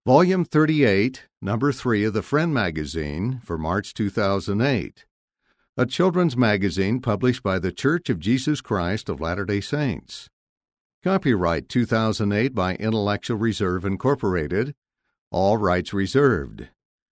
Volume 38, Number 3 of the Friend magazine for March 2008. A children's magazine published by The Church of Jesus Christ of Latter-day Saints. Copyright 2008 by Intellectual Reserve Incorporated. All rights reserved.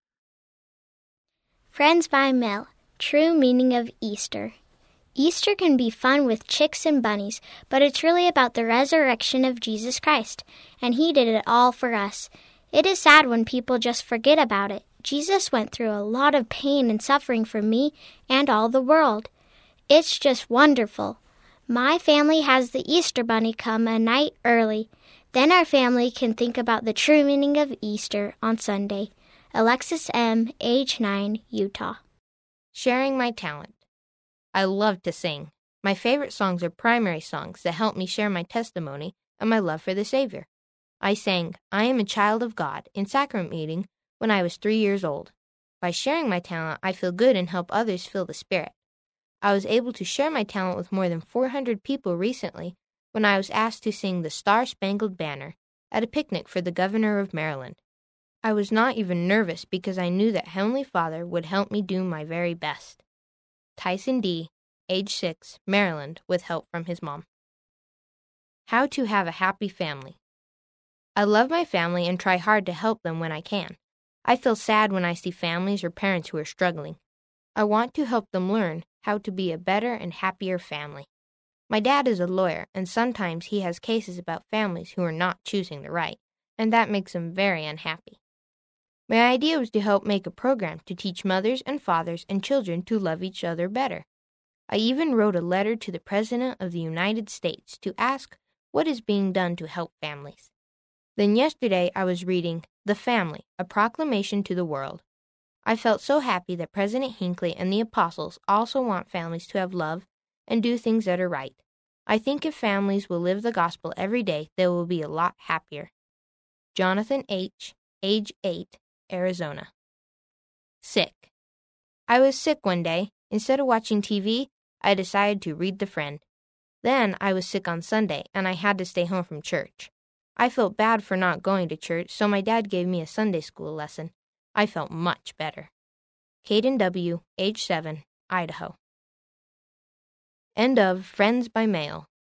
Friends by Mail. True meaning of Easter. Easter can be fun with chicks and bunnies, but it's really about the resurrection of Jesus Christ, and He did it all for us. It is sad when people just forget about it. Jesus went through a lot of pain and suffering for me and all the world. It's just wonderful. My family has the Easter Bunny come a night early. Then our family can think about the true meaning of Easter on Sunday. Alexis M., age 9, Utah. Sharing my talent. I love to sing. My favorite songs are primary songs that help me share my testimony and my love for the Savior. I sang, "I Am a Child of God" in sacrament meeting when I was 3 years old. By sharing my talent, I feel good and help others feel the Spirit. I was able to share my talent with more than 400 people recently when I was asked to sing the Star-Spangled Banner at a picnic for the Governor of Maryland. I was not even nervous because I knew that Heavenly Father would help me do my very best. Tyson D., age 6, Maryland, with help from his mom. How to have a happy family. I love my family and try hard to help them when I can. I feel sad when I see families or parents who are struggling. I want to help them learn how to be a better and happier family. My dad is a lawyer, and sometimes he has cases about families who are not choosing the right, and that makes him very unhappy. My idea was to help make a program to teach mothers and fathers and children to love each other better. I even wrote a letter to the President of the United States to ask what is being done to help families. Then yesterday I was reading The Family, a Proclamation to the World. I felt so happy that President Hinckley and the apostles also want families to have love and do things that are right. I think if families will live the gospel every day, they will be a lot happier. Jonathan H., age 8, Arizona. Sick. I was sick one day. Instead of watching TV, I decided to read The Friend. Then I was sick on Sunday, and I had to stay home from church. I felt bad for not going to church, so my dad gave me a Sunday school lesson. I felt much better. Caden W., age 7, Idaho. End of Friends by Mail.